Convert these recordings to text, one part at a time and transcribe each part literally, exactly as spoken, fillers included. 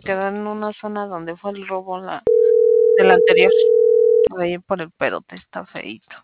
quedó en una zona donde fue el robo la del anterior. Por ahí por el perote está feito.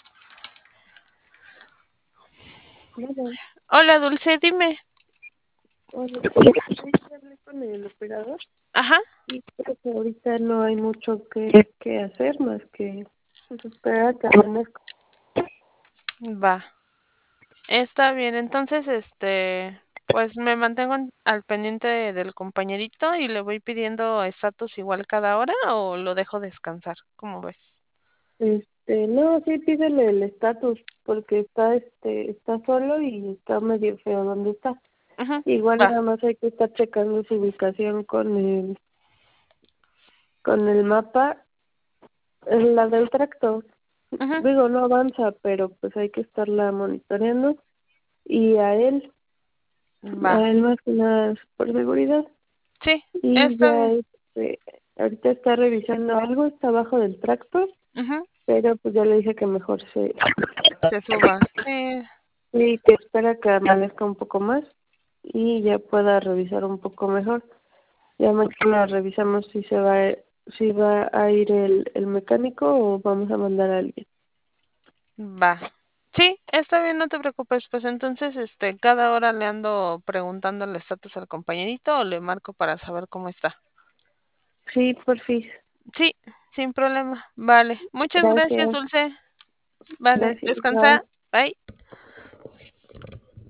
Bueno, Hola, Dulce, dime. oye, sí, hablé con el operador Ajá, y creo que ahorita no hay mucho que, que hacer más que pues, esperar a que amanezca. va. Está bien, entonces, este, pues me mantengo en- al pendiente de- del compañerito y le voy pidiendo estatus igual cada hora o lo dejo descansar, ¿cómo ves? Este, no, sí, pídele el estatus porque está, este, está solo y está medio feo donde está. Ujú, Igual va. nada más hay que estar checando su ubicación con el, con el mapa, en la del tractor. Ujú, Digo, no avanza, pero pues hay que estarla monitoreando y a él, va. a él más que nada por seguridad. Sí, Y está ya bien. este, ahorita está revisando algo, está abajo del tractor, Ujú, pero pues ya le dije que mejor se, se suba. Sí, y que espera que amanezca un poco más y ya pueda revisar un poco mejor. Ya mañana revisamos si se va, si va a ir el, el mecánico o vamos a mandar a alguien. va. Sí, está bien, no te preocupes. Pues entonces, este, cada hora le ando preguntando el estatus al compañerito o le marco para saber cómo está. Sí, por fin. Sí, sin problema. Vale. Muchas gracias, Gracias. Dulce. Vale, Gracias. Bye. descansa. Bye.